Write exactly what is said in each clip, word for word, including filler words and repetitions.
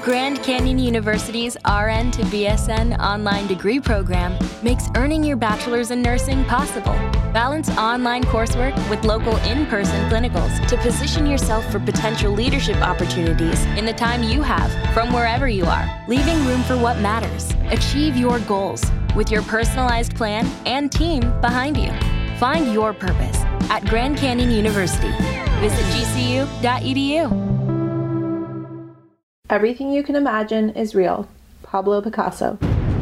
Grand Canyon University's R N to B S N online degree program makes earning your bachelor's in nursing possible. Balance online coursework with local in-person clinicals to position yourself for potential leadership opportunities in the time you have from wherever you are, leaving room for what matters. Achieve your goals with your personalized plan and team behind you. Find your purpose at Grand Canyon University. Visit G C U dot E D U. Everything you can imagine is real. Pablo Picasso.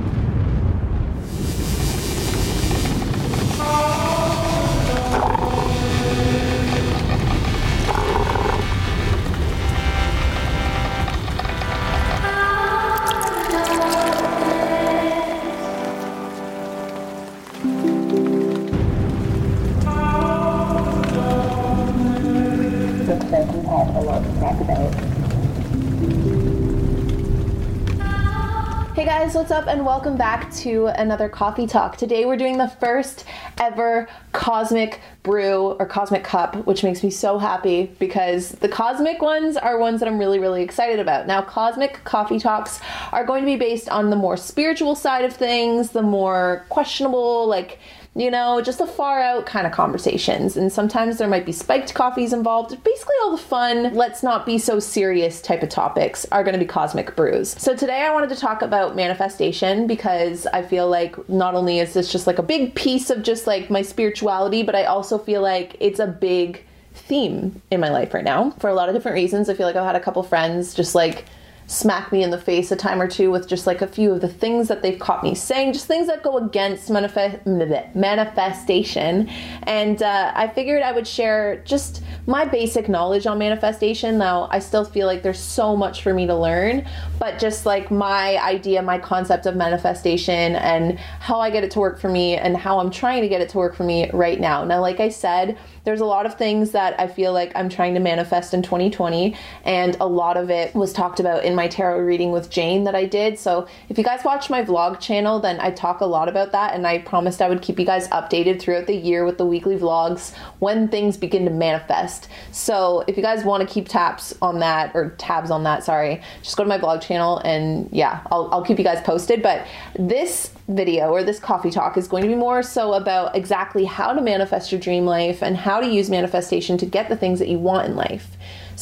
Hey guys, what's up and welcome back to another coffee talk. Today we're doing the first ever cosmic brew or cosmic cup, which makes me so happy because the cosmic ones are ones that I'm really, really excited about. Now, cosmic coffee talks are going to be based on the more spiritual side of things, the more questionable, like, you know, just the far out kind of conversations. And sometimes there might be spiked coffees involved. Basically all the fun, let's not be so serious type of topics are going to be cosmic brews. So today I wanted to talk about manifestation because I feel like not only is this just like a big piece of just like my spirituality, but I also feel like it's a big theme in my life right now for a lot of different reasons. I feel like I've had a couple friends just like smack me in the face a time or two with just like a few of the things that they've caught me saying, just things that go against manifest manifestation. And uh, I figured I would share just my basic knowledge on manifestation. Now, I still feel like there's so much for me to learn, but just like my idea, my concept of manifestation and how I get it to work for me and how I'm trying to get it to work for me right now. Now, like I said, there's a lot of things that I feel like I'm trying to manifest in twenty twenty, and a lot of it was talked about in my tarot reading with Jane that I did. So if you guys watch my vlog channel, then I talk a lot about that, and I promised I would keep you guys updated throughout the year with the weekly vlogs when things begin to manifest. So if you guys want to keep tabs on that, or tabs on that, sorry, just go to my vlog channel and yeah, I'll, I'll keep you guys posted. But this video or this coffee talk is going to be more so about exactly how to manifest your dream life and how to use manifestation to get the things that you want in life.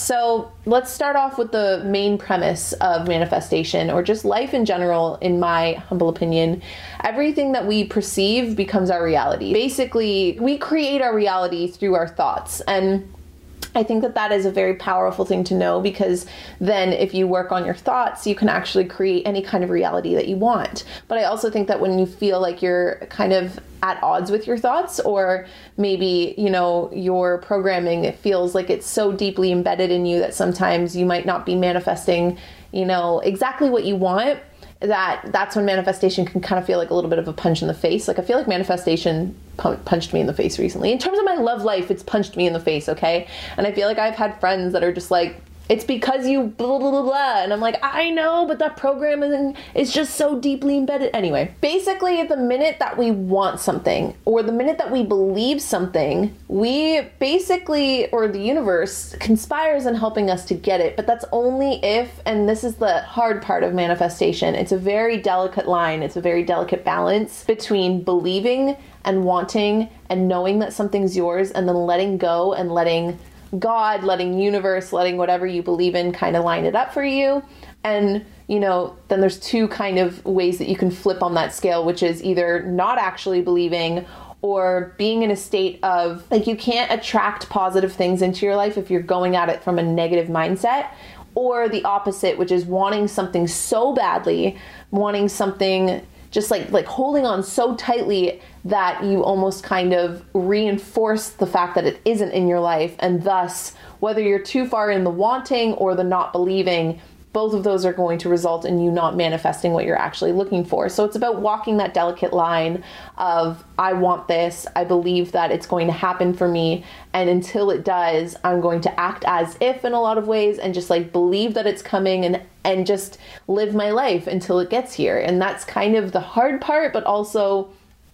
So let's start off with the main premise of manifestation, or just life in general. In my humble opinion, everything that we perceive becomes our reality. Basically, we create our reality through our thoughts, and I think that that is a very powerful thing to know, because then if you work on your thoughts, you can actually create any kind of reality that you want. But I also think that when you feel like you're kind of at odds with your thoughts, or maybe, you know, your programming, it feels like it's so deeply embedded in you that sometimes you might not be manifesting, you know, exactly what you want, that that's when manifestation can kind of feel like a little bit of a punch in the face. Like I feel like manifestation pun- punched me in the face recently. In terms of my love life, it's punched me in the face, okay? And I feel like I've had friends that are just like, it's because you blah, blah, blah, blah. And I'm like, I know, but that programming is just so deeply embedded. Anyway, basically the minute that we want something, or the minute that we believe something, we basically, or the universe conspires in helping us to get it. But that's only if, and this is the hard part of manifestation, it's a very delicate line. It's a very delicate balance between believing and wanting and knowing that something's yours, and then letting go and letting God, letting universe, letting whatever you believe in kind of line it up for you. And, you know, then there's two kind of ways that you can flip on that scale, which is either not actually believing or being in a state of, like, you can't attract positive things into your life if you're going at it from a negative mindset, or the opposite, which is wanting something so badly, wanting something just like like holding on so tightly that you almost kind of reinforce the fact that it isn't in your life. And thus, whether you're too far in the wanting or the not believing, both of those are going to result in you not manifesting what you're actually looking for. So it's about walking that delicate line of, I want this, I believe that it's going to happen for me, and until it does, I'm going to act as if in a lot of ways, and just like believe that it's coming, and and just live my life until it gets here. And that's kind of the hard part, but also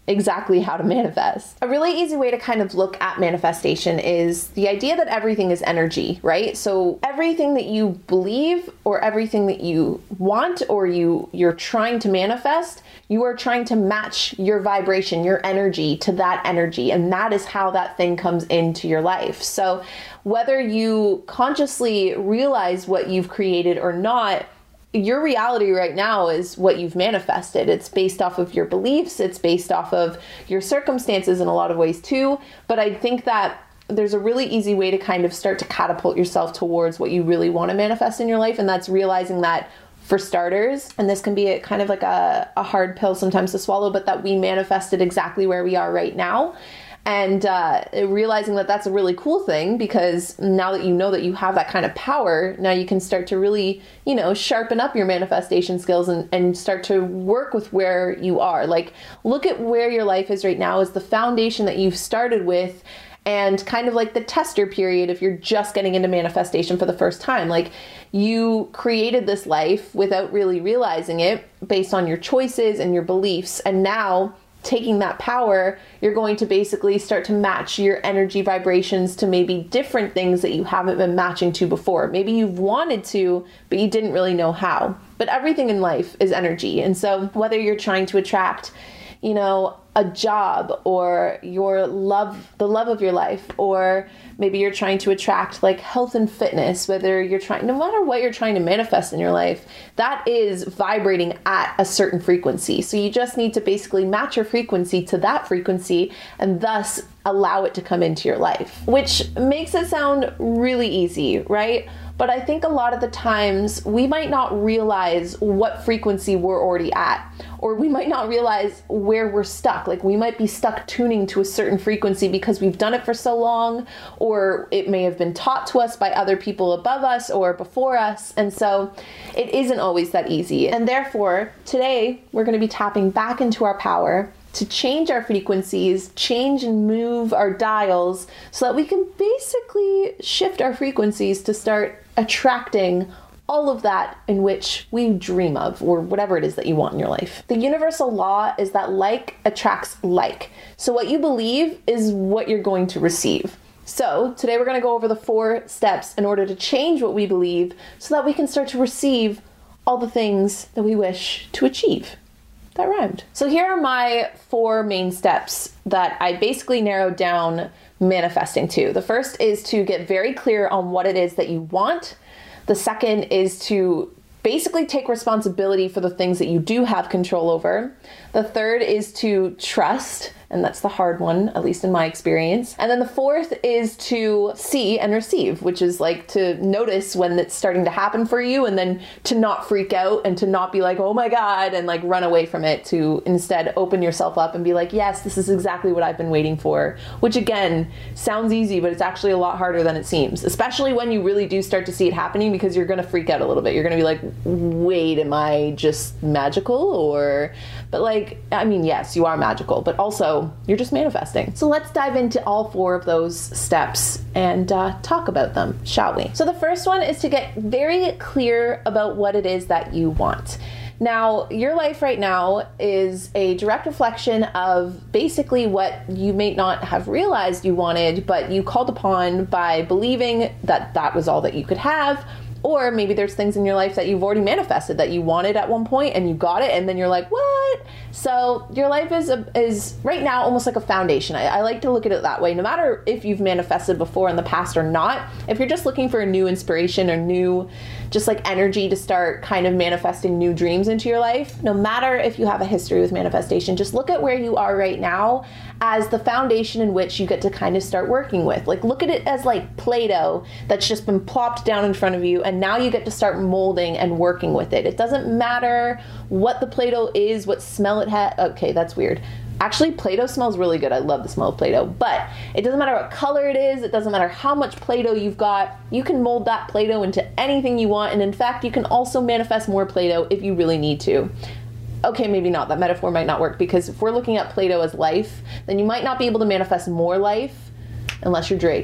exactly how to manifest. A really easy way to kind of look at manifestation is the idea that everything is energy, right? So everything that you believe or everything that you want or you, you're trying to manifest, you are trying to match your vibration, your energy to that energy. And that is how that thing comes into your life. So whether you consciously realize what you've created or not, your reality right now is what you've manifested. It's based off of your beliefs. It's based off of your circumstances in a lot of ways too. But I think that there's a really easy way to kind of start to catapult yourself towards what you really want to manifest in your life. And that's realizing that, for starters, and this can be a, kind of like a, a hard pill sometimes to swallow, but that we manifested exactly where we are right now. And uh, realizing that that's a really cool thing, because now that you know that you have that kind of power, now you can start to really, you know, sharpen up your manifestation skills and, and start to work with where you are. Like, look at where your life is right now as the foundation that you've started with, and kind of like the tester period if you're just getting into manifestation for the first time. Like, you created this life without really realizing it based on your choices and your beliefs. And now, taking that power, you're going to basically start to match your energy vibrations to maybe different things that you haven't been matching to before. Maybe you've wanted to, but you didn't really know how. But everything in life is energy. And so whether you're trying to attract, you know, a job or your love, the love of your life, or maybe you're trying to attract like health and fitness, whether you're trying, no matter what you're trying to manifest in your life, that is vibrating at a certain frequency. So you just need to basically match your frequency to that frequency and thus allow it to come into your life, which makes it sound really easy, right? But I think a lot of the times we might not realize what frequency we're already at, or we might not realize where we're stuck. Like, we might be stuck tuning to a certain frequency because we've done it for so long, or it may have been taught to us by other people above us or before us. And so it isn't always that easy. And therefore, today we're going to be tapping back into our power to change our frequencies, change and move our dials so that we can basically shift our frequencies to start attracting all of that in which we dream of, or whatever it is that you want in your life. The universal law is that like attracts like. So what you believe is what you're going to receive. So today we're going to go over the four steps in order to change what we believe so that we can start to receive all the things that we wish to achieve. That rhymed. So here are my four main steps that I basically narrowed down manifesting to. The first is to get very clear on what it is that you want. The second is to basically take responsibility for the things that you do have control over. The third is to trust, and that's the hard one, at least in my experience. And then the fourth is to see and receive, which is like to notice when it's starting to happen for you, and then to not freak out and to not be like, oh my God, and like run away from it, to instead open yourself up and be like, yes, this is exactly what I've been waiting for. Which again, sounds easy, but it's actually a lot harder than it seems, especially when you really do start to see it happening, because you're gonna freak out a little bit. You're gonna be like, wait, am I just magical? Or, but like, I mean, yes, you are magical, but also you're just manifesting. So let's dive into all four of those steps and uh, talk about them, shall we? So the first one is to get very clear about what it is that you want. Now, your life right now is a direct reflection of basically what you may not have realized you wanted, but you called upon by believing that that was all that you could have. Or maybe there's things in your life that you've already manifested that you wanted at one point and you got it, and then you're like, what? So your life is a, is right now almost like a foundation. I, I like to look at it that way. No matter if you've manifested before in the past or not, if you're just looking for a new inspiration or new just like energy to start kind of manifesting new dreams into your life, no matter if you have a history with manifestation, just look at where you are right now as the foundation in which you get to kind of start working with. Like, look at it as like Play-Doh that's just been plopped down in front of you, and now you get to start molding and working with it. It doesn't matter what the Play-Doh is, what smell it has. Okay, that's weird. Actually, Play-Doh smells really good. I love the smell of Play-Doh, but it doesn't matter what color it is. It doesn't matter how much Play-Doh you've got. You can mold that Play-Doh into anything you want. And in fact, you can also manifest more Play-Doh if you really need to. Okay, maybe not. That metaphor might not work, because if we're looking at Play-Doh as life, then you might not be able to manifest more life unless you're Drake.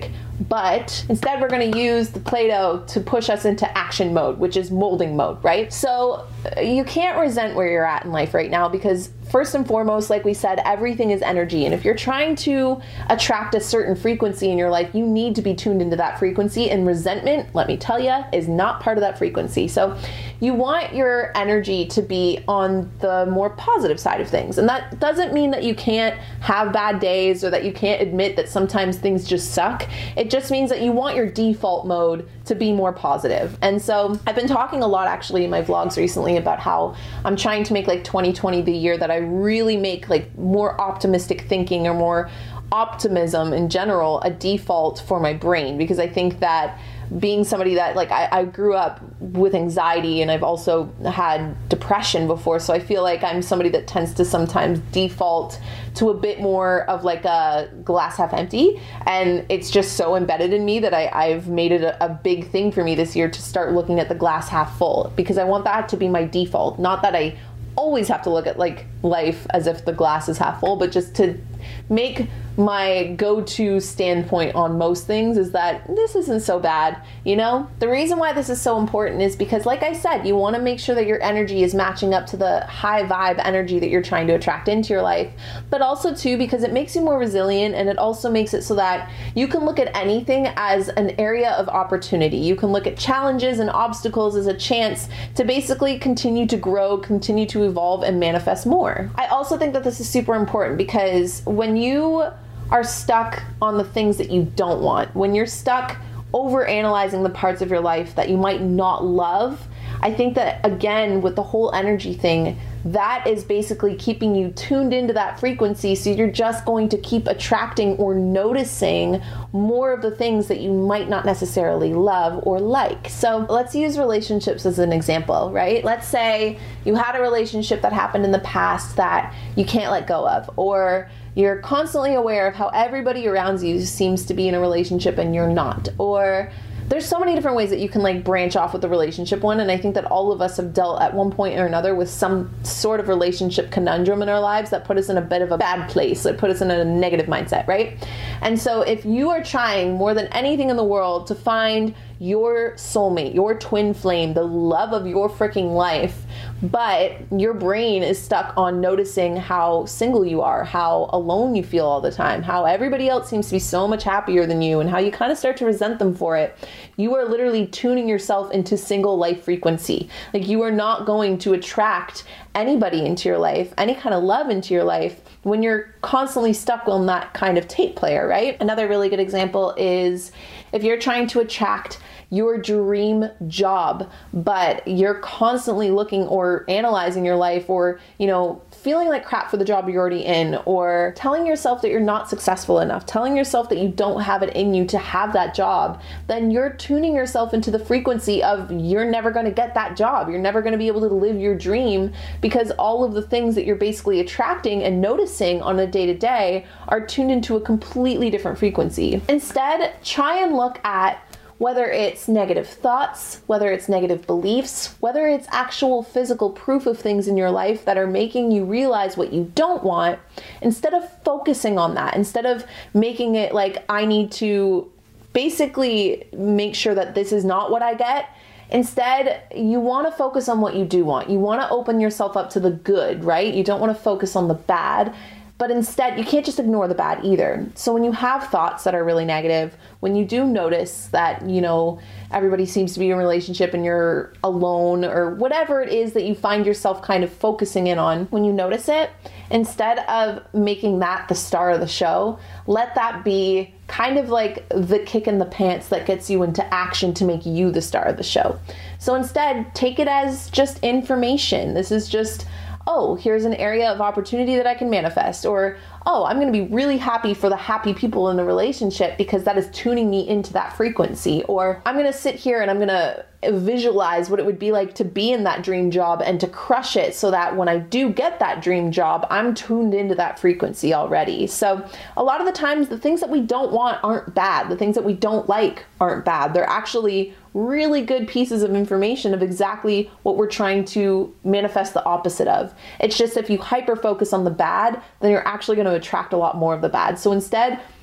but instead we're going to use the Play-Doh to push us into action mode, which is molding mode, right? So you can't resent where you're at in life right now because first and foremost, like we said, everything is energy. And if you're trying to attract a certain frequency in your life, you need to be tuned into that frequency. And resentment, let me tell you, is not part of that frequency. So you want your energy to be on the more positive side of things. And that doesn't mean that you can't have bad days or that you can't admit that sometimes things just suck. It just means that you want your default mode to be more positive. And so I've been talking a lot actually in my vlogs recently about how I'm trying to make like twenty twenty the year that I really make like more optimistic thinking or more optimism in general a default for my brain, because I think that being somebody that like I, I grew up with anxiety and I've also had depression before, so I feel like I'm somebody that tends to sometimes default to a bit more of like a glass half empty, and it's just so embedded in me that I, I've made it a, a big thing for me this year to start looking at the glass half full, because I want that to be my default. Not that I always have to look at like life as if the glass is half full, but just to make my go-to standpoint on most things is that this isn't so bad, you know? The reason why this is so important is because, like I said, you want to make sure that your energy is matching up to the high vibe energy that you're trying to attract into your life, but also too because it makes you more resilient, and it also makes it so that you can look at anything as an area of opportunity. You can look at challenges and obstacles as a chance to basically continue to grow, continue to evolve, and manifest more. I also think that this is super important because when you are stuck on the things that you don't want, when you're stuck over analyzing the parts of your life that you might not love, I think that again with the whole energy thing, that is basically keeping you tuned into that frequency, so you're just going to keep attracting or noticing more of the things that you might not necessarily love or like. So let's use relationships as an example, right? Let's say you had a relationship that happened in the past that you can't let go of, or you're constantly aware of how everybody around you seems to be in a relationship and you're not, or there's so many different ways that you can like branch off with the relationship one, and I think that all of us have dealt at one point or another with some sort of relationship conundrum in our lives that put us in a bit of a bad place, that put us in a negative mindset, right? And so if you are trying more than anything in the world to find your soulmate, your twin flame, the love of your freaking life, but your brain is stuck on noticing how single you are, how alone you feel all the time, how everybody else seems to be so much happier than you, and how you kind of start to resent them for it, you are literally tuning yourself into single life frequency. Like, you are not going to attract anybody into your life, any kind of love into your life, when you're constantly stuck on that kind of tape player, right? Another really good example is if you're trying to attract your dream job, but you're constantly looking or analyzing your life, or, you know, feeling like crap for the job you're already in, or telling yourself that you're not successful enough, telling yourself that you don't have it in you to have that job, then you're tuning yourself into the frequency of you're never going to get that job. You're never going to be able to live your dream, because all of the things that you're basically attracting and noticing on a day-to-day are tuned into a completely different frequency. Instead, try and look at whether it's negative thoughts, whether it's negative beliefs, whether it's actual physical proof of things in your life that are making you realize what you don't want, instead of focusing on that, instead of making it like, I need to basically make sure that this is not what I get. Instead, you want to focus on what you do want. You want to open yourself up to the good, right? You don't want to focus on the bad. But instead, you can't just ignore the bad either. So when you have thoughts that are really negative, when you do notice that, you know, everybody seems to be in a relationship and you're alone, or whatever it is that you find yourself kind of focusing in on, when you notice it, instead of making that the star of the show, let that be kind of like the kick in the pants that gets you into action to make you the star of the show. So instead, take it as just information. This is just, oh, here's an area of opportunity that I can manifest, or, oh, I'm going to be really happy for the happy people in the relationship because that is tuning me into that frequency, or I'm going to sit here and I'm going to visualize what it would be like to be in that dream job and to crush it, so that when I do get that dream job, I'm tuned into that frequency already. So a lot of the times, the things that we don't want aren't bad. The things that we don't like aren't bad. They're actually really good pieces of information of exactly what we're trying to manifest the opposite of. It's just if you hyper focus on the bad, then you're actually going to attract a lot more of the bad. So instead,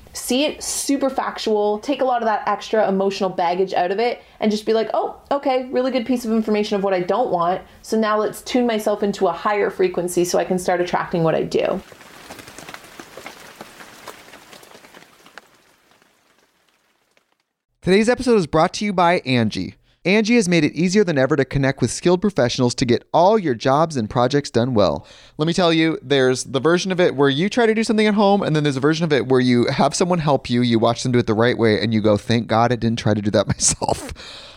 see it super factual, take a lot of that extra emotional baggage out of it, and just be like, oh, okay, really good piece of information of what I don't want. So now let's tune myself into a higher frequency so I can start attracting what I do. Today's episode is brought to you by Angie. Angie has made it easier than ever to connect with skilled professionals to get all your jobs and projects done well. Let me tell you, there's the version of it where you try to do something at home, and then there's a version of it where you have someone help you, you watch them do it the right way, and you go, thank God I didn't try to do that myself.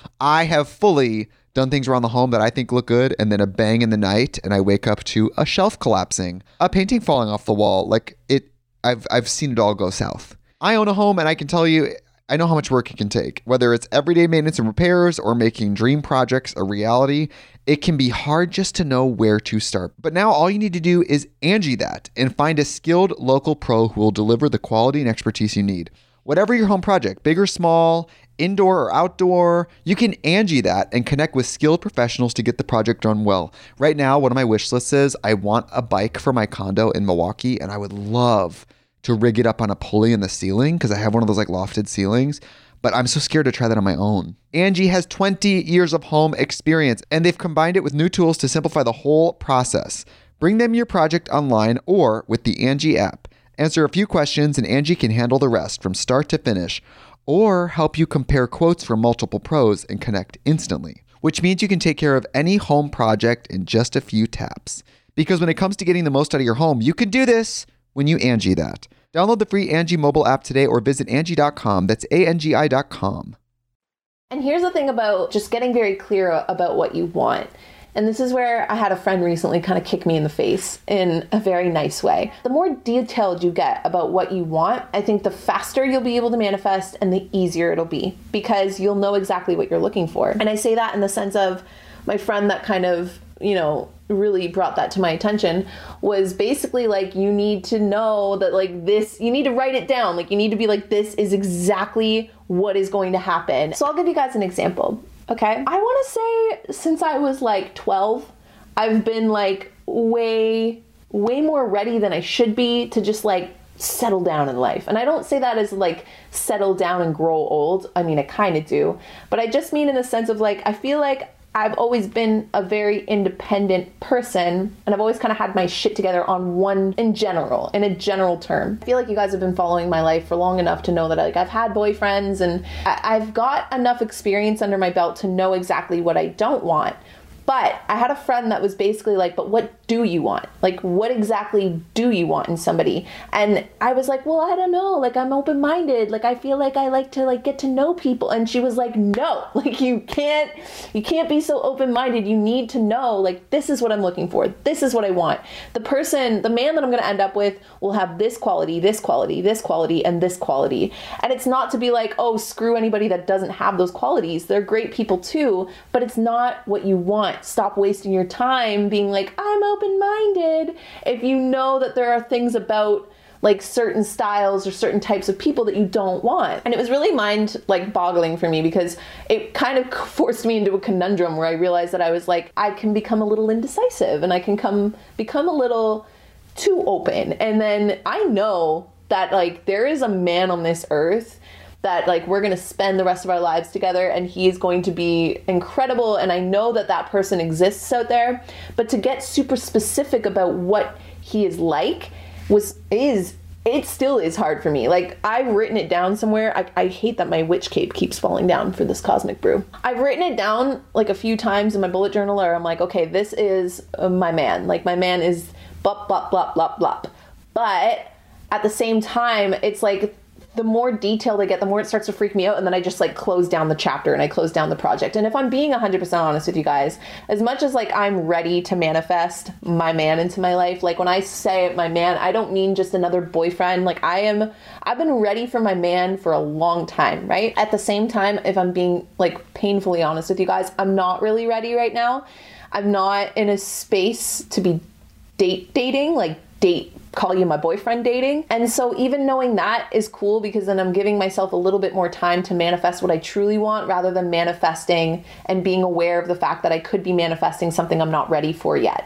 I have fully done things around the home that I think look good, and then a bang in the night, and I wake up to a shelf collapsing, a painting falling off the wall. Like it, I've I've seen it all go south. I own a home, and I can tell you, I know how much work it can take. Whether it's everyday maintenance and repairs or making dream projects a reality, it can be hard just to know where to start. But now all you need to do is Angie that and find a skilled local pro who will deliver the quality and expertise you need. Whatever your home project, big or small, indoor or outdoor, you can Angie that and connect with skilled professionals to get the project done well. Right now, one of my wish lists is I want a bike for my condo in Milwaukee, and I would love to rig it up on a pulley in the ceiling because I have one of those like lofted ceilings, but I'm so scared to try that on my own. Angie has twenty years of home experience, and they've combined it with new tools to simplify the whole process. Bring them your project online or with the Angie app. Answer a few questions and Angie can handle the rest from start to finish, or help you compare quotes from multiple pros and connect instantly, which means you can take care of any home project in just a few taps. Because when it comes to getting the most out of your home, you can do this when you Angie that. Download the free Angie mobile app today or visit Angie dot com. That's A N G I dot com. And here's the thing about just getting very clear about what you want. And this is where I had a friend recently kind of kick me in the face in a very nice way. The more detailed you get about what you want, I think the faster you'll be able to manifest and the easier it'll be because you'll know exactly what you're looking for. And I say that in the sense of my friend that kind of, you know, really brought that to my attention was basically like, you need to know that like this, you need to write it down. Like you need to be like, this is exactly what is going to happen. So I'll give you guys an example. Okay. I want to say since I was like twelve, I've been like way, way more ready than I should be to just like settle down in life. And I don't say that as like settle down and grow old. I mean, I kind of do, but I just mean in the sense of like, I feel like I've always been a very independent person and I've always kind of had my shit together on one in general, in a general term. I feel like you guys have been following my life for long enough to know that like I've had boyfriends and I- I've got enough experience under my belt to know exactly what I don't want. But I had a friend that was basically like, but what do you want? Like, what exactly do you want in somebody? And I was like, well, I don't know. Like, I'm open-minded. Like, I feel like I like to like get to know people. And she was like, no, like you can't, you can't be so open-minded. You need to know, like, this is what I'm looking for. This is what I want. The person, the man that I'm going to end up with will have this quality, this quality, this quality, and this quality. And it's not to be like, oh, screw anybody that doesn't have those qualities. They're great people too, but it's not what you want. Stop wasting your time being like, I'm open-minded. If you know that there are things about like certain styles or certain types of people that you don't want. And it was really mind like boggling for me because it kind of forced me into a conundrum where I realized that I was like, I can become a little indecisive and I can come become a little too open. And then I know that like there is a man on this earth that like we're going to spend the rest of our lives together and he is going to be incredible. And I know that that person exists out there, but to get super specific about what he is like was, is, it still is hard for me. Like I've written it down somewhere. I, I hate that my witch cape keeps falling down for this cosmic brew. I've written it down like a few times in my bullet journal where I'm like, okay, this is uh, my man. Like my man is blah, blah, blah, blah, blah. But at the same time, it's like, the more detailed I get, the more it starts to freak me out. And then I just like close down the chapter and I close down the project. And if I'm being one hundred percent honest with you guys, as much as like I'm ready to manifest my man into my life, like when I say my man, I don't mean just another boyfriend. Like I am, I've been ready for my man for a long time, right? At the same time, if I'm being like painfully honest with you guys, I'm not really ready right now. I'm not in a space to be date dating, like date call you my boyfriend dating. And so even knowing that is cool because then I'm giving myself a little bit more time to manifest what I truly want rather than manifesting and being aware of the fact that I could be manifesting something I'm not ready for yet.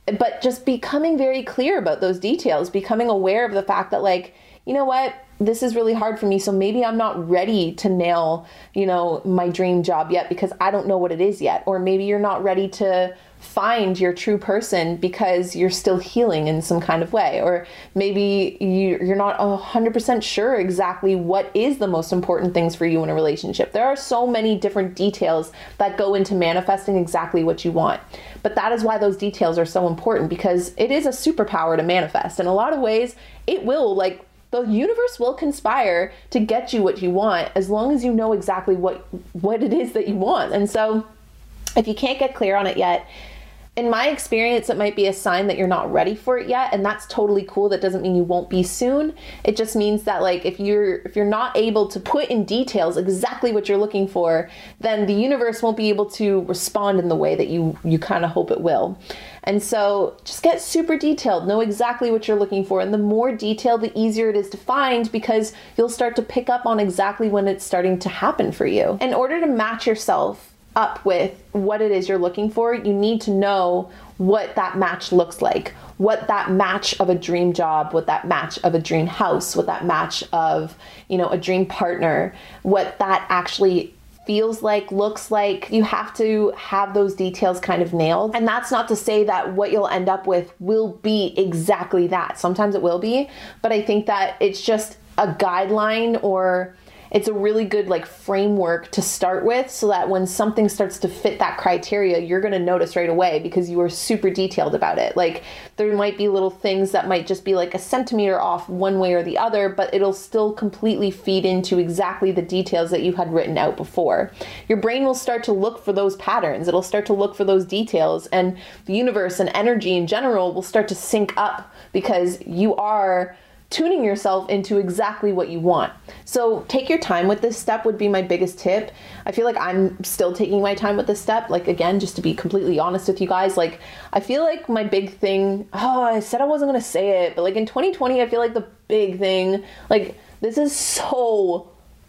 But just becoming very clear about those details, becoming aware of the fact that like, you know what, this is really hard for me. So maybe I'm not ready to nail, you know, my dream job yet because I don't know what it is yet. Or maybe you're not ready to find your true person because you're still healing in some kind of way. Or maybe you, you're not one hundred percent sure exactly what is the most important things for you in a relationship. There are so many different details that go into manifesting exactly what you want. But that is why those details are so important, because it is a superpower to manifest. In a lot of ways, it will, like, the universe will conspire to get you what you want as long as you know exactly what what it is that you want. And so if you can't get clear on it yet, in my experience, it might be a sign that you're not ready for it yet, and that's totally cool. That doesn't mean you won't be soon. It just means that like if you're if you're not able to put in details exactly what you're looking for, then the universe won't be able to respond in the way that you you kind of hope it will. And so just get super detailed, know exactly what you're looking for. And the more detailed, the easier it is to find, because you'll start to pick up on exactly when it's starting to happen for you. In order to match yourself up with what it is you're looking for, you need to know what that match looks like, what that match of a dream job, what that match of a dream house, what that match of, you know, a dream partner, what that actually feels like, looks like. You have to have those details kind of nailed. And that's not to say that what you'll end up with will be exactly that. Sometimes it will be, but I think that it's just a guideline, or it's a really good like framework to start with, so that when something starts to fit that criteria, you're going to notice right away because you are super detailed about it. Like there might be little things that might just be like a centimeter off one way or the other, but it'll still completely feed into exactly the details that you had written out before. Your brain will start to look for those patterns. It'll start to look for those details, and the universe and energy in general will start to sync up because you are tuning yourself into exactly what you want. So take your time with this step would be my biggest tip. I feel like I'm still taking my time with this step. Like, again, just to be completely honest with you guys, like, I feel like my big thing, oh, I said I wasn't going to say it, but like in twenty twenty, I feel like the big thing, like this is so,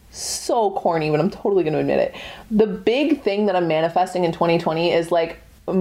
so corny, but I'm totally going to admit it. The big thing that I'm manifesting in twenty twenty is like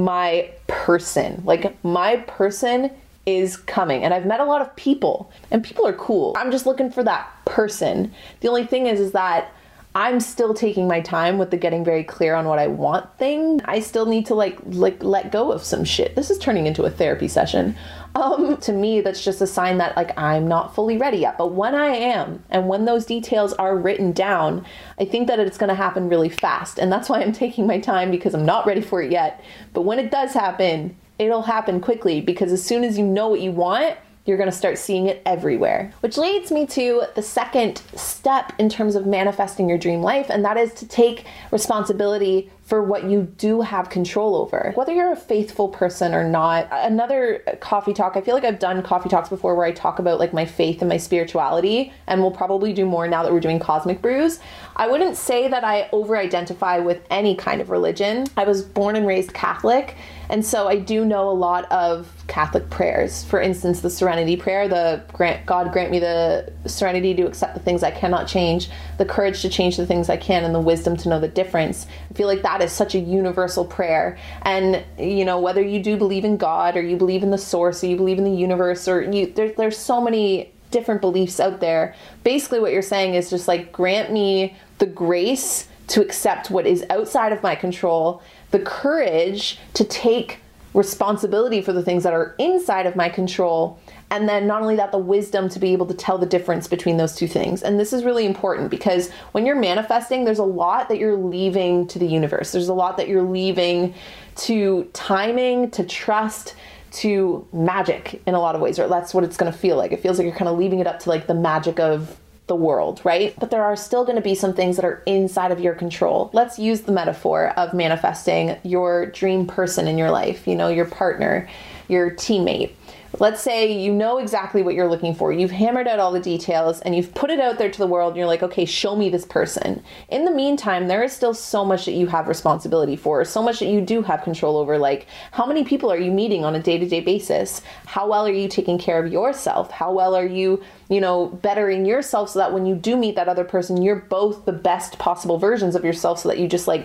my person, like my person is coming. And I've met a lot of people, and people are cool. I'm just looking for that person. The only thing is, is that I'm still taking my time with the getting very clear on what I want thing. I still need to like, like let go of some shit. This is turning into a therapy session. Um, to me, that's just a sign that like I'm not fully ready yet. But when I am, and when those details are written down, I think that it's going to happen really fast. And that's why I'm taking my time, because I'm not ready for it yet. But when it does happen, it'll happen quickly, because as soon as you know what you want, you're going to start seeing it everywhere. Which leads me to the second step in terms of manifesting your dream life, and that is to take responsibility for what you do have control over. Whether you're a faithful person or not. Another coffee talk, I feel like I've done coffee talks before where I talk about like my faith and my spirituality, and we'll probably do more now that we're doing Cosmic Brews. I wouldn't say that I over-identify with any kind of religion. I was born and raised Catholic, and so I do know a lot of Catholic prayers. For instance, the Serenity Prayer, the grant, God grant me the serenity to accept the things I cannot change, the courage to change the things I can, and the wisdom to know the difference. I feel like that is such a universal prayer. And, you know, whether you do believe in God, or you believe in the source, or you believe in the universe, or you, there, there's so many different beliefs out there. Basically what you're saying is just like, grant me the grace to accept what is outside of my control, the courage to take responsibility for the things that are inside of my control, and then not only that, the wisdom to be able to tell the difference between those two things. And this is really important, because when you're manifesting, there's a lot that you're leaving to the universe. There's a lot that you're leaving to timing, to trust, to magic in a lot of ways, or that's what it's going to feel like. It feels like you're kind of leaving it up to like the magic of the world, right? But there are still going to be some things that are inside of your control. Let's use the metaphor of manifesting your dream person in your life, you know, your partner, your teammate. Let's say you know exactly what you're looking for. You've hammered out all the details and you've put it out there to the world, and you're like, okay, show me this person. In the meantime, there is still so much that you have responsibility for, so much that you do have control over. Like, how many people are you meeting on a day-to-day basis? How well are you taking care of yourself? How well are you, you know, bettering yourself so that when you do meet that other person, you're both the best possible versions of yourself, so that you just like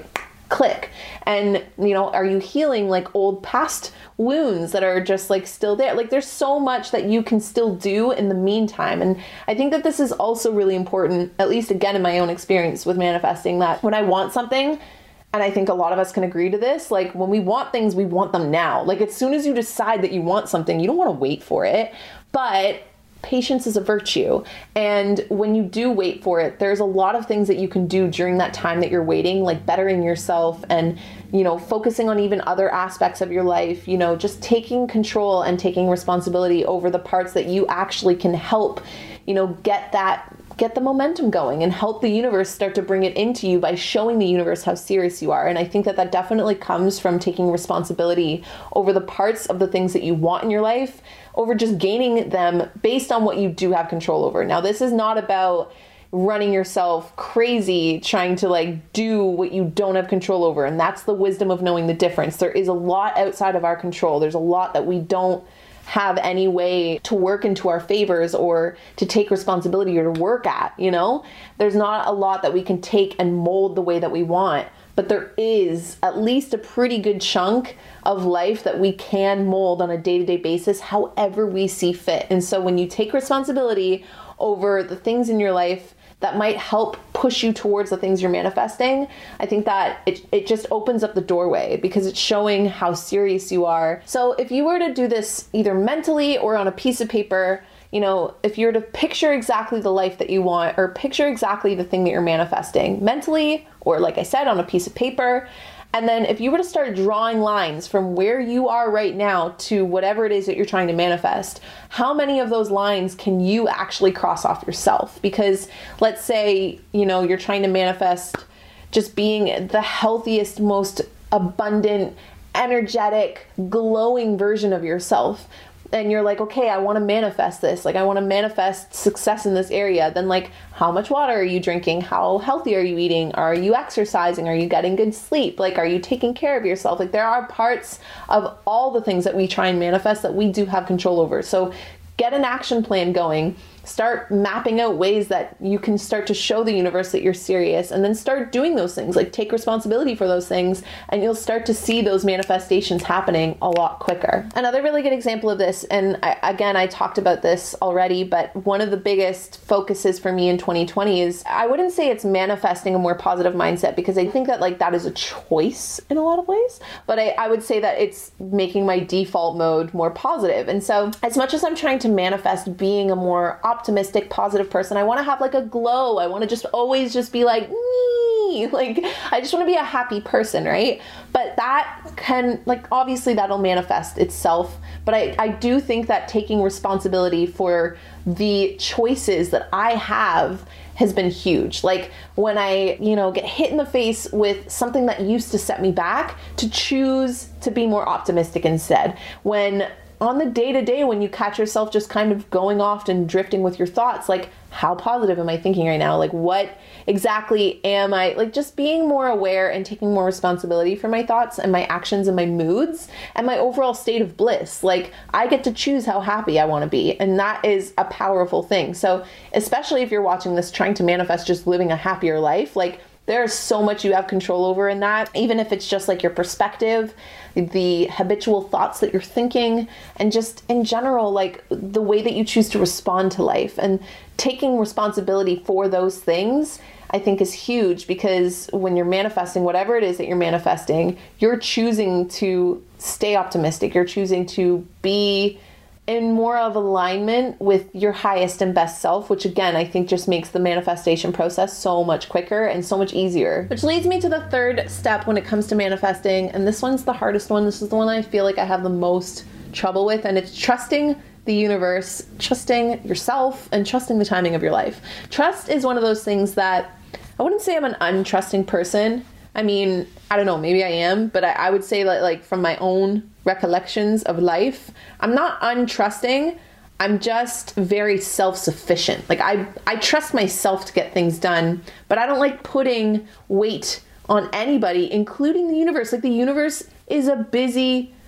click? And, you know, are you healing like old past wounds that are just like still there? Like there's so much that you can still do in the meantime. And I think that this is also really important, at least again in my own experience with manifesting, that when I want something, and I think a lot of us can agree to this, like when we want things, we want them now. Like as soon as you decide that you want something, you don't want to wait for it. But patience is a virtue. And when you do wait for it, there's a lot of things that you can do during that time that you're waiting, like bettering yourself and, you know, focusing on even other aspects of your life, you know, just taking control and taking responsibility over the parts that you actually can help, you know, get that get the momentum going and help the universe start to bring it into you by showing the universe how serious you are. And I think that that definitely comes from taking responsibility over the parts of the things that you want in your life, over just gaining them based on what you do have control over. Now, this is not about running yourself crazy, trying to like do what you don't have control over. And that's the wisdom of knowing the difference. There is a lot outside of our control. There's a lot that we don't have any way to work into our favors or to take responsibility or to work at, you know? There's not a lot that we can take and mold the way that we want, but there is at least a pretty good chunk of life that we can mold on a day-to-day basis, however we see fit. And so when you take responsibility over the things in your life that might help push you towards the things you're manifesting, I think that it, it just opens up the doorway because it's showing how serious you are. So if you were to do this either mentally or on a piece of paper, you know, if you were to picture exactly the life that you want or picture exactly the thing that you're manifesting mentally, or like I said, on a piece of paper, and then if you were to start drawing lines from where you are right now to whatever it is that you're trying to manifest, how many of those lines can you actually cross off yourself? Because let's say, you know, you're trying to manifest just being the healthiest, most abundant, energetic, glowing version of yourself. And you're like, okay, I want to manifest this. Like, I want to manifest success in this area. Then like, how much water are you drinking? How healthy are you eating? Are you exercising? Are you getting good sleep? Like, are you taking care of yourself? Like, there are parts of all the things that we try and manifest that we do have control over. So get an action plan going. Start mapping out ways that you can start to show the universe that you're serious, and then start doing those things. Like, take responsibility for those things, and you'll start to see those manifestations happening a lot quicker. Another really good example of this, and I, again, I talked about this already, but one of the biggest focuses for me in twenty twenty is, I wouldn't say it's manifesting a more positive mindset, because I think that like that is a choice in a lot of ways, but I, I would say that it's making my default mode more positive. And so as much as I'm trying to manifest being a more optimistic, positive person, I want to have like a glow. I want to just always just be like, me. Like, I just want to be a happy person, right? But that can, like, obviously that'll manifest itself. But I, I do think that taking responsibility for the choices that I have has been huge. Like, when I, you know, get hit in the face with something that used to set me back, to choose to be more optimistic instead. When on the day-to-day, when you catch yourself just kind of going off and drifting with your thoughts, like, how positive am I thinking right now? Like, what exactly am I, like, just being more aware and taking more responsibility for my thoughts and my actions and my moods and my overall state of bliss. Like, I get to choose how happy I want to be. And that is a powerful thing. So especially if you're watching this trying to manifest just living a happier life, like, there's so much you have control over in that, even if it's just like your perspective, the habitual thoughts that you're thinking, and just in general, like the way that you choose to respond to life. And taking responsibility for those things, I think, is huge, because when you're manifesting whatever it is that you're manifesting, you're choosing to stay optimistic. You're choosing to be in more of alignment with your highest and best self, which again, I think just makes the manifestation process so much quicker and so much easier. Which leads me to the third step when it comes to manifesting. And this one's the hardest one. This is the one I feel like I have the most trouble with, and it's trusting the universe, trusting yourself, and trusting the timing of your life. Trust is one of those things that I wouldn't say I'm an untrusting person. I mean, I don't know, maybe I am, but I, I would say that, like, from my own recollections of life, I'm not untrusting. I'm just very self-sufficient. Like, I, I trust myself to get things done, but I don't like putting weight on anybody, including the universe. Like, the universe is a busy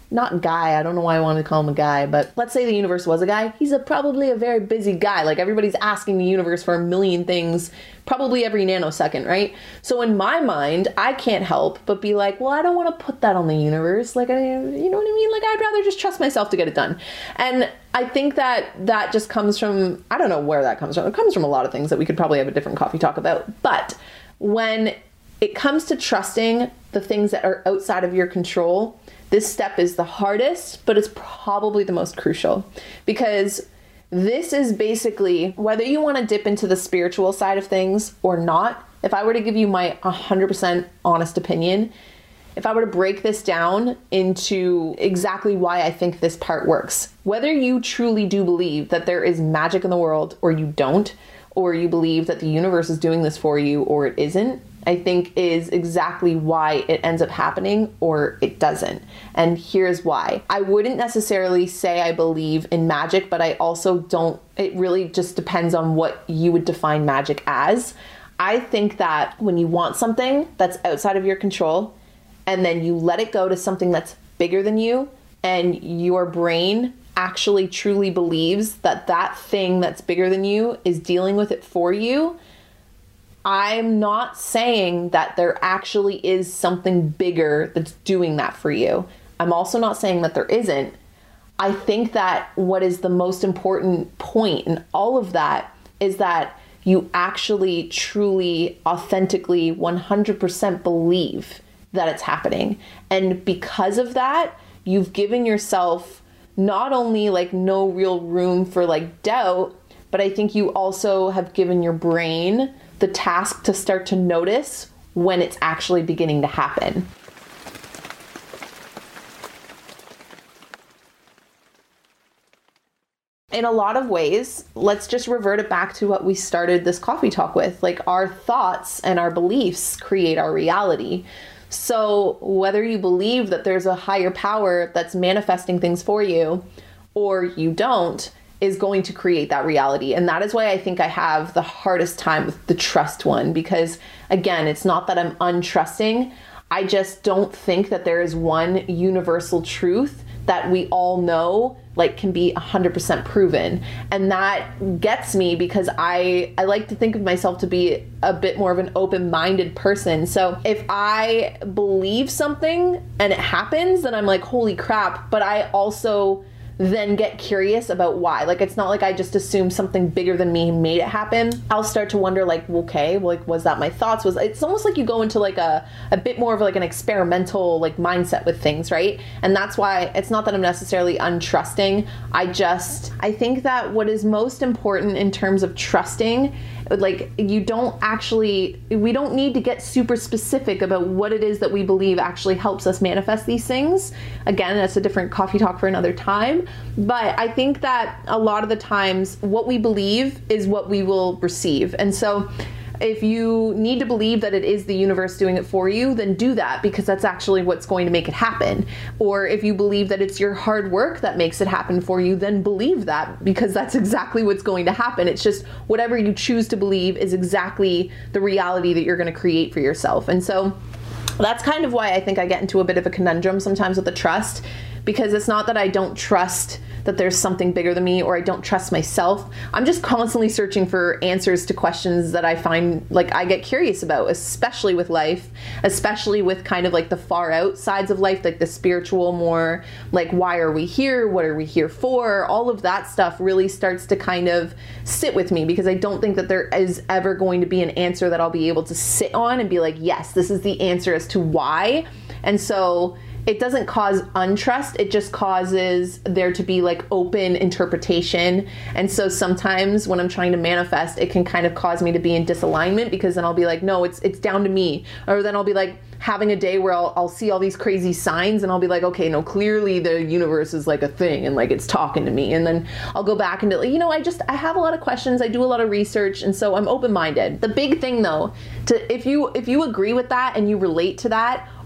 not guy, I don't know why I wanted to call him a guy, but let's say the universe was a guy. He's a, probably a very busy guy. Like everybody's asking the universe for a million things, probably every nanosecond, right? So in my mind, I can't help but be like, well, I don't want to put that on the universe. Like, I, you know what I mean? Like, I'd rather just trust myself to get it done. And I think that that just comes from, I don't know where that comes from. It comes from a lot of things that we could probably have a different coffee talk about. But when it comes to trusting the things that are outside of your control, this step is the hardest, but it's probably the most crucial, because this is basically whether you want to dip into the spiritual side of things or not. If I were to give you my one hundred percent honest opinion, if I were to break this down into exactly why I think this part works, whether you truly do believe that there is magic in the world or you don't, or you believe that the universe is doing this for you or it isn't, I think is exactly why it ends up happening or it doesn't. And here's why. I wouldn't necessarily say I believe in magic, but I also don't, it really just depends on what you would define magic as. I think that when you want something that's outside of your control and then you let it go to something that's bigger than you, and your brain actually truly believes that that thing that's bigger than you is dealing with it for you, I'm not saying that there actually is something bigger that's doing that for you. I'm also not saying that there isn't. I think that what is the most important point in all of that is that you actually, truly, authentically, one hundred percent believe that it's happening. And because of that, you've given yourself not only like no real room for like doubt, but I think you also have given your brain the task to start to notice when it's actually beginning to happen. In a lot of ways, let's just revert it back to what we started this coffee talk with. Like, our thoughts and our beliefs create our reality. So whether you believe that there's a higher power that's manifesting things for you or you don't, is going to create that reality. And that is why I think I have the hardest time with the trust one, because again, it's not that I'm untrusting. I just don't think that there is one universal truth that we all know like can be one hundred percent proven. And that gets me because I, I like to think of myself to be a bit more of an open-minded person. So if I believe something and it happens, then I'm like, holy crap. But I also then get curious about why. Like, it's not like I just assume something bigger than me made it happen. I'll start to wonder, like, okay, well, like, was that my thoughts? Was it's almost like you go into like a, a bit more of like an experimental like mindset with things, right? And that's why it's not that I'm necessarily untrusting. I just, I think that what is most important in terms of trusting, like, you don't actually, we don't need to get super specific about what it is that we believe actually helps us manifest these things. Again, that's a different coffee talk for another time. But I think that a lot of the times what we believe is what we will receive. And so if you need to believe that it is the universe doing it for you, then do that, because that's actually what's going to make it happen. Or if you believe that it's your hard work that makes it happen for you, then believe that, because that's exactly what's going to happen. It's just whatever you choose to believe is exactly the reality that you're going to create for yourself. And so that's kind of why I think I get into a bit of a conundrum sometimes with the trust, because it's not that I don't trust that there's something bigger than me, or I don't trust myself. I'm just constantly searching for answers to questions that I find like I get curious about, especially with life, especially with kind of like the far out sides of life, like the spiritual, more like, why are we here? What are we here for? All of that stuff really starts to kind of sit with me, because I don't think that there is ever going to be an answer that I'll be able to sit on and be like, yes, this is the answer as to why. And so it doesn't cause untrust. It just causes there to be like open interpretation. And so sometimes when I'm trying to manifest, it can kind of cause me to be in disalignment, because then I'll be like, no, it's it's down to me. Or then I'll be like having a day where I'll, I'll see all these crazy signs and I'll be like, okay, no, clearly the universe is like a thing and like it's talking to me. And then I'll go back and be, you know, I just, I have a lot of questions. I do a lot of research. And so I'm open-minded. The big thing though, to if you, if you agree with that and you relate to that,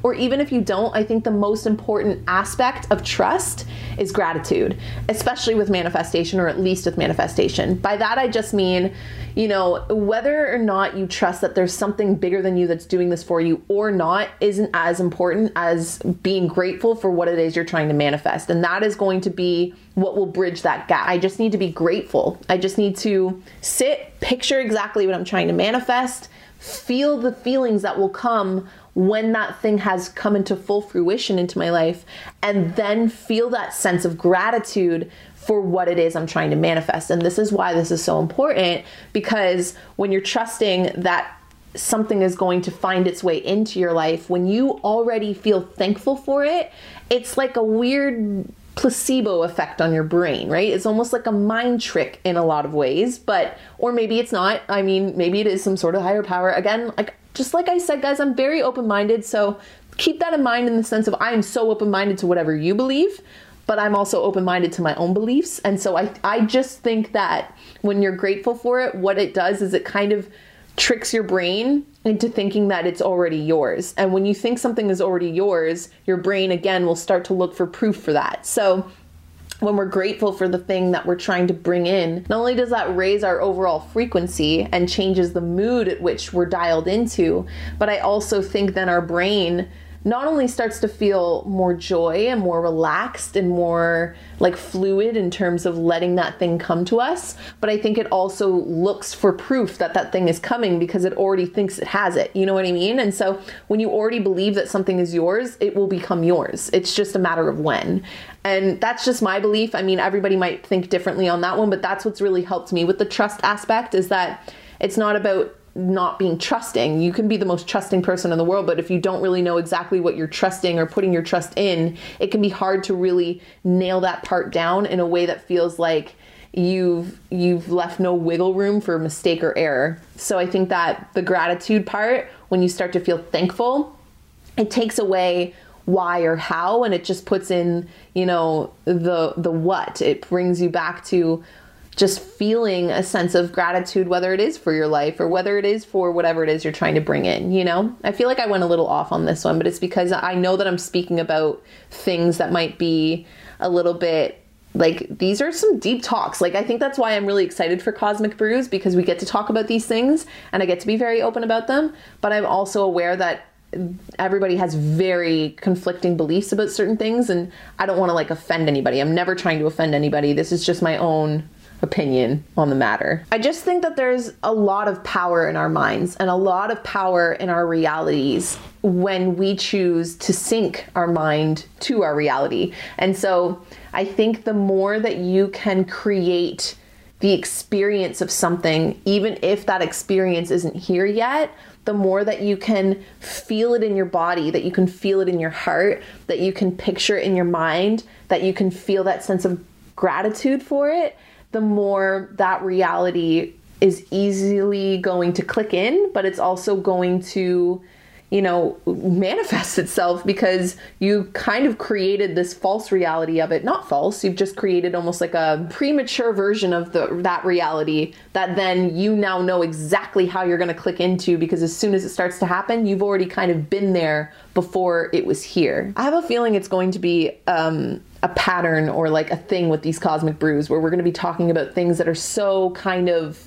or even if you don't, I think the most important aspect of trust is gratitude, especially with manifestation, or at least with manifestation. By that, I just mean, you know, whether or not you trust that there's something bigger than you that's doing this for you or not isn't as important as being grateful for what it is you're trying to manifest. And that is going to be what will bridge that gap. I just need to be grateful. I just need to sit, picture exactly what I'm trying to manifest, feel the feelings that will come when that thing has come into full fruition into my life, and then feel that sense of gratitude for what it is I'm trying to manifest. And this is why this is so important, because when you're trusting that something is going to find its way into your life, when you already feel thankful for it, it's like a weird placebo effect on your brain, right? It's almost like a mind trick in a lot of ways, but, or maybe it's not. I mean, maybe it is some sort of higher power. Again, like, just like I said, guys, I'm very open-minded. So keep that in mind in the sense of I am so open-minded to whatever you believe, but I'm also open-minded to my own beliefs. And so I, I just think that when you're grateful for it, what it does is it kind of tricks your brain into thinking that it's already yours. And when you think something is already yours, your brain, again, will start to look for proof for that. So when we're grateful for the thing that we're trying to bring in, not only does that raise our overall frequency and changes the mood at which we're dialed into, but I also think then our brain not only starts to feel more joy and more relaxed and more like fluid in terms of letting that thing come to us, but I think it also looks for proof that that thing is coming because it already thinks it has it. You know what I mean? And so when you already believe that something is yours, it will become yours. It's just a matter of when. And that's just my belief. I mean, everybody might think differently on that one, but that's what's really helped me with the trust aspect, is that it's not about not being trusting. You can be the most trusting person in the world, but if you don't really know exactly what you're trusting or putting your trust in, it can be hard to really nail that part down in a way that feels like you've you've left no wiggle room for mistake or error. So I think that the gratitude part, when you start to feel thankful, it takes away why or how, and it just puts in, you know, the the what. It brings you back to just feeling a sense of gratitude, whether it is for your life or whether it is for whatever it is you're trying to bring in, you know? I feel like I went a little off on this one, but it's because I know that I'm speaking about things that might be a little bit like, these are some deep talks. Like, I think that's why I'm really excited for Cosmic Brews, because we get to talk about these things and I get to be very open about them. But I'm also aware that everybody has very conflicting beliefs about certain things, and I don't want to like offend anybody. I'm never trying to offend anybody. This is just my own opinion on the matter. I just think that there's a lot of power in our minds and a lot of power in our realities when we choose to sync our mind to our reality. And so I think the more that you can create the experience of something, even if that experience isn't here yet, the more that you can feel it in your body, that you can feel it in your heart, that you can picture it in your mind, that you can feel that sense of gratitude for it, the more that reality is easily going to click in, but it's also going to, you know, manifest itself because you kind of created this false reality of it. Not false, you've just created almost like a premature version of the that reality that then you now know exactly how you're going to click into, because as soon as it starts to happen, you've already kind of been there before it was here. I have a feeling it's going to be um, a pattern or like a thing with these Cosmic Brews where we're going to be talking about things that are so kind of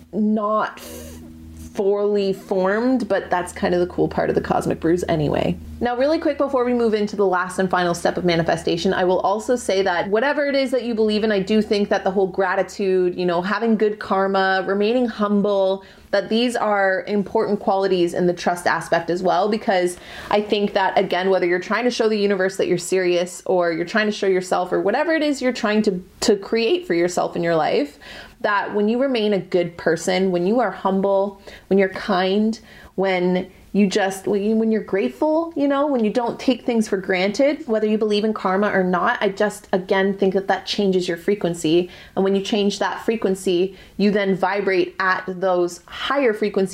not fully formed, but that's kind of the cool part of the Cosmic Brews anyway. Now, really quick before we move into the last and final step of manifestation, I will also say that whatever it is that you believe in, I do think that the whole gratitude, you know, having good karma, remaining humble, that these are important qualities in the trust aspect as well, because I think that, again, whether you're trying to show the universe that you're serious or you're trying to show yourself or whatever it is you're trying to, to create for yourself in your life, that when you remain a good person, when you are humble, when you're kind, when you just, when you're grateful, you know, when you don't take things for granted, whether you believe in karma or not, I just, again, think that that changes your frequency. And when you change that frequency, you then vibrate at those higher frequency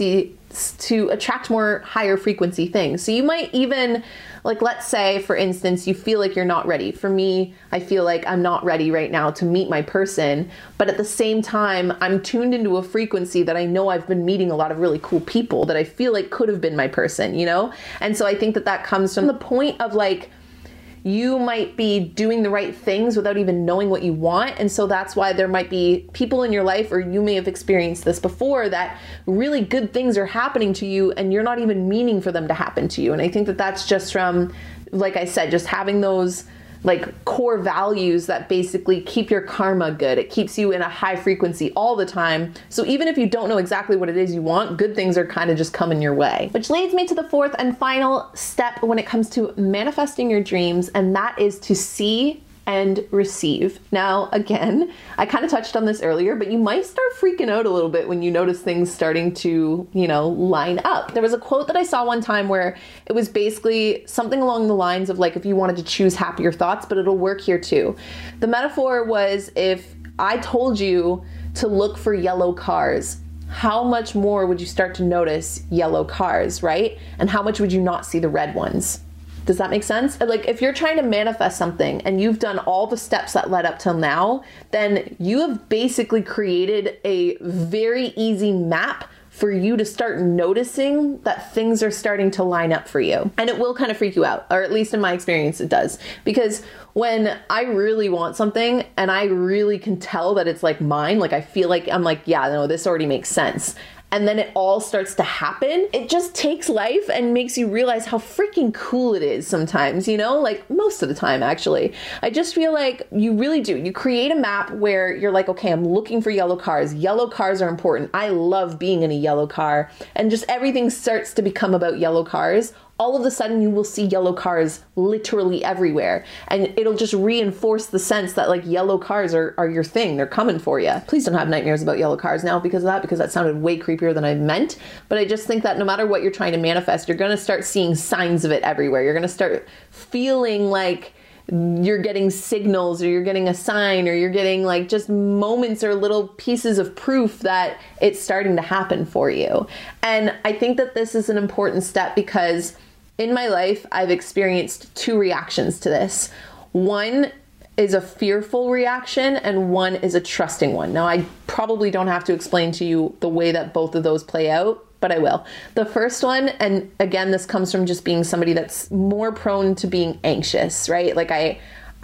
to attract more higher frequency things. So you might even, like, let's say, for instance, you feel like you're not ready. For me, I feel like I'm not ready right now to meet my person, but at the same time, I'm tuned into a frequency that I know I've been meeting a lot of really cool people that I feel like could have been my person, you know? And so I think that that comes from the point of, like, you might be doing the right things without even knowing what you want. And so that's why there might be people in your life, or you may have experienced this before, that really good things are happening to you and you're not even meaning for them to happen to you. And I think that that's just from, like I said, just having those like core values that basically keep your karma good. It keeps you in a high frequency all the time. So even if you don't know exactly what it is you want, good things are kind of just coming your way. Which leads me to the fourth and final step when it comes to manifesting your dreams, and that is to see and receive. Now, again, I kind of touched on this earlier, but you might start freaking out a little bit when you notice things starting to, you know, line up. There was a quote that I saw one time where it was basically something along the lines of like, if you wanted to choose happier thoughts, but it'll work here too. The metaphor was, if I told you to look for yellow cars, how much more would you start to notice yellow cars, right? And how much would you not see the red ones? Does that make sense? Like, if you're trying to manifest something and you've done all the steps that led up till now, then you have basically created a very easy map for you to start noticing that things are starting to line up for you. And it will kind of freak you out, or at least in my experience it does. Because when I really want something and I really can tell that it's like mine, like I feel like I'm like, yeah, no, this already makes sense. And then it all starts to happen, it just takes life and makes you realize how freaking cool it is sometimes, you know, like most of the time, actually. I just feel like you really do. You create a map where you're like, okay, I'm looking for yellow cars. Yellow cars are important. I love being in a yellow car. And just everything starts to become about yellow cars. All of a sudden you will see yellow cars literally everywhere. And it'll just reinforce the sense that like yellow cars are, are your thing. They're coming for you. Please don't have nightmares about yellow cars now because of that, because that sounded way creepier than I meant. But I just think that no matter what you're trying to manifest, you're going to start seeing signs of it everywhere. You're going to start feeling like you're getting signals, or you're getting a sign, or you're getting like just moments or little pieces of proof that it's starting to happen for you. And I think that this is an important step because in my life, I've experienced two reactions to this. One is a fearful reaction and one is a trusting one. Now, I probably don't have to explain to you the way that both of those play out, but I will. The first one, and again, this comes from just being somebody that's more prone to being anxious, right? Like I,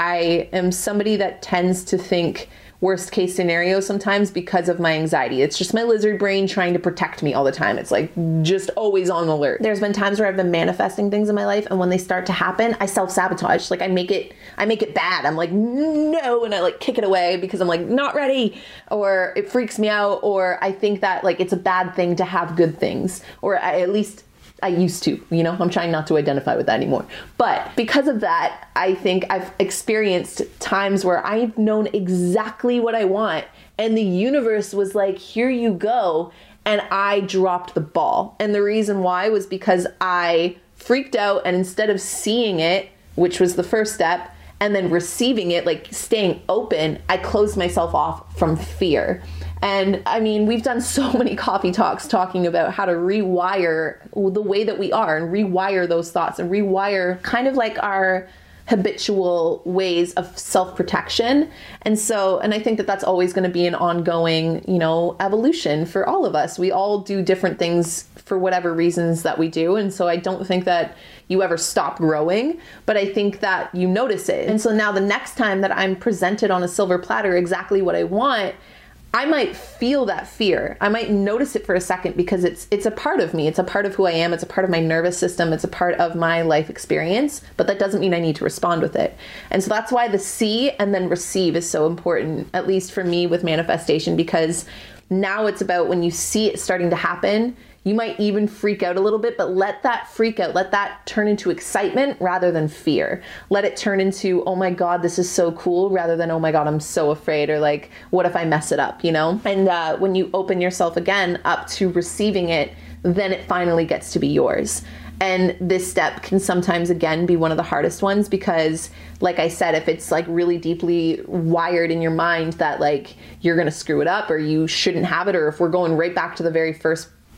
I am somebody that tends to think worst case scenario sometimes because of my anxiety. It's just my lizard brain trying to protect me all the time. It's like just always on alert. There's been times where I've been manifesting things in my life, and when they start to happen, I self-sabotage. Like I make it, I make it bad. I'm like, no, and I like kick it away because I'm like not ready, or it freaks me out, or I think that like it's a bad thing to have good things, or I, at least I used to, you know, I'm trying not to identify with that anymore. But because of that, I think I've experienced times where I've known exactly what I want, and the universe was like, here you go. And I dropped the ball. And the reason why was because I freaked out, and instead of seeing it, which was the first step, and then receiving it, like staying open, I closed myself off from fear. And I mean, we've done so many coffee talks talking about how to rewire the way that we are and rewire those thoughts and rewire kind of like our habitual ways of self-protection. And so, and I think that that's always going to be an ongoing, you know, evolution for all of us. We all do different things for whatever reasons that we do. And so I don't think that you ever stop growing, but I think that you notice it. And so now the next time that I'm presented on a silver platter exactly what I want, I might feel that fear. I might notice it for a second because it's it's a part of me. It's a part of who I am. It's a part of my nervous system. It's a part of my life experience, but that doesn't mean I need to respond with it. And so that's why the see and then receive is so important, at least for me with manifestation, because now it's about when you see it starting to happen, you might even freak out a little bit, but let that freak out, let that turn into excitement rather than fear. Let it turn into, oh my God, this is so cool, rather than, oh my God, I'm so afraid, or like, what if I mess it up, you know? And uh, when you open yourself again up to receiving it, then it finally gets to be yours. And this step can sometimes, again, be one of the hardest ones because, like I said, if it's like really deeply wired in your mind that like you're going to screw it up or you shouldn't have it, or if we're going right back to the very first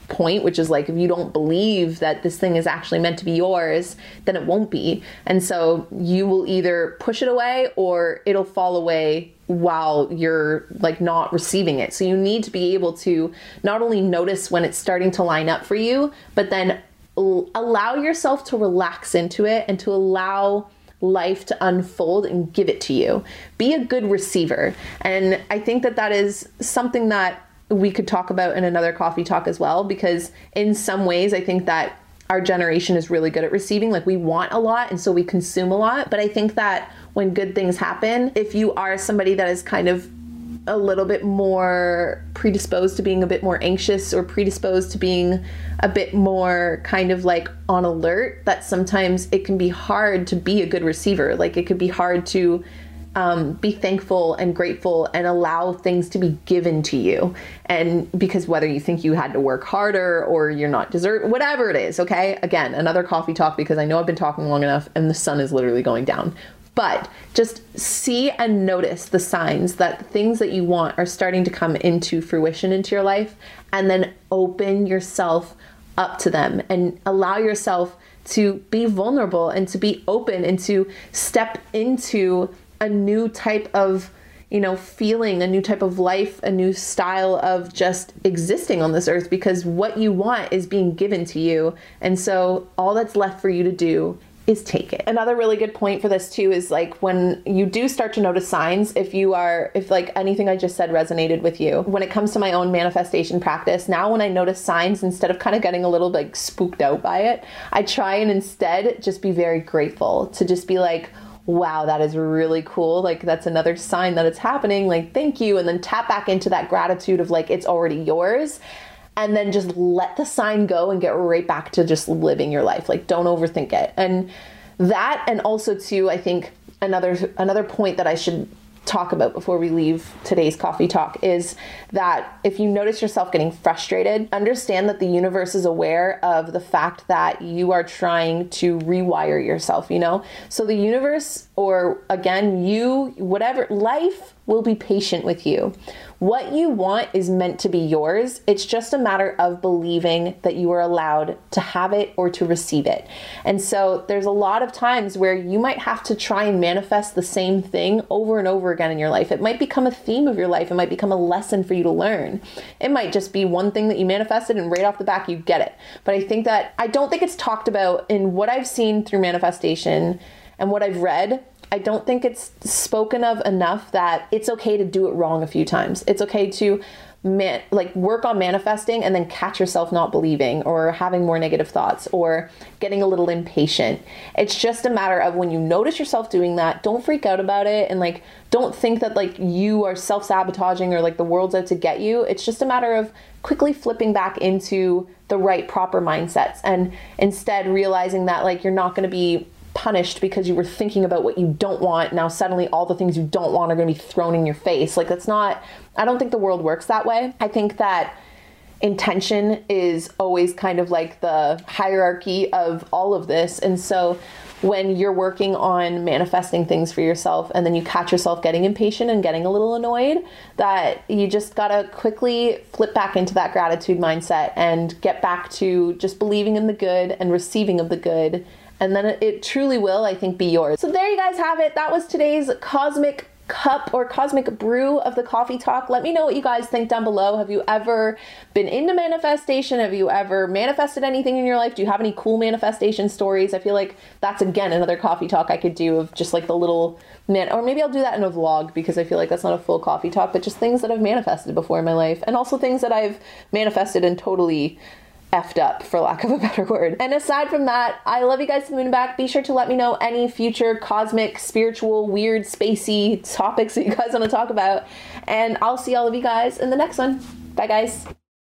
point, which is like, if you don't believe that this thing is actually meant to be yours, then it won't be. And so you will either push it away or it'll fall away while you're like not receiving it. So you need to be able to not only notice when it's starting to line up for you, but then allow yourself to relax into it and to allow life to unfold and give it to you. Be a good receiver. And I think that that is something that we could talk about in another coffee talk as well, because in some ways I think that our generation is really good at receiving. Like, we want a lot and so we consume a lot. But I think that when good things happen, if you are somebody that is kind of a little bit more predisposed to being a bit more anxious or predisposed to being a bit more kind of like on alert, that sometimes it can be hard to be a good receiver. Like, it could be hard to um, be thankful and grateful and allow things to be given to you. And because whether you think you had to work harder or you're not deserve, whatever it is, okay? Again, another coffee talk, because I know I've been talking long enough and the sun is literally going down. But just see and notice the signs that things that you want are starting to come into fruition into your life, and then open yourself up to them and allow yourself to be vulnerable and to be open and to step into a new type of, you know, feeling, a new type of life, a new style of just existing on this earth, because what you want is being given to you. And so all that's left for you to do is take it. Another really good point for this too is like, when you do start to notice signs, if you are, if like anything I just said resonated with you, when it comes to my own manifestation practice, now when I notice signs, instead of kind of getting a little like spooked out by it, I try and instead just be very grateful, to just be like, wow, that is really cool. Like, that's another sign that it's happening. Like, thank you. And then tap back into that gratitude of like, it's already yours. And then just let the sign go and get right back to just living your life. Like, don't overthink it. And that, and also too, I think another another point that I should talk about before we leave today's coffee talk is that if you notice yourself getting frustrated, understand that the universe is aware of the fact that you are trying to rewire yourself, you know? So the universe, or again, you, whatever, life will be patient with you. What you want is meant to be yours. It's just a matter of believing that you are allowed to have it or to receive it. And so there's a lot of times where you might have to try and manifest the same thing over and over again in your life. It might become a theme of your life. It might become a lesson for you to learn. It might just be one thing that you manifested and right off the back you get it. But I think that, I don't think it's talked about in what I've seen through manifestation and what I've read. I don't think it's spoken of enough that it's okay to do it wrong a few times. It's okay to man, like work on manifesting and then catch yourself not believing or having more negative thoughts or getting a little impatient. It's just a matter of when you notice yourself doing that, don't freak out about it. And like, don't think that like you are self-sabotaging or like the world's out to get you. It's just a matter of quickly flipping back into the right proper mindsets and instead realizing that like you're not going to be punished because you were thinking about what you don't want. Now suddenly all the things you don't want are going to be thrown in your face. Like, that's not, I don't think the world works that way. I think that intention is always kind of like the hierarchy of all of this. And so when you're working on manifesting things for yourself and then you catch yourself getting impatient and getting a little annoyed, that you just gotta quickly flip back into that gratitude mindset and get back to just believing in the good and receiving of the good. And then it, it truly will, I think, be yours. So there you guys have it. That was today's Cosmic Cup or Cosmic Brew of the Coffee Talk. Let me know what you guys think down below. Have you ever been into manifestation? Have you ever manifested anything in your life? Do you have any cool manifestation stories? I feel like that's, again, another coffee talk I could do of just like the little man, or maybe I'll do that in a vlog because I feel like that's not a full coffee talk, but just things that I've manifested before in my life. And also things that I've manifested and totally effed up, for lack of a better word. And aside from that, I love you guys to the moon and back. Be sure to let me know any future cosmic, spiritual, weird, spacey topics that you guys want to talk about. And I'll see all of you guys in the next one. Bye, guys.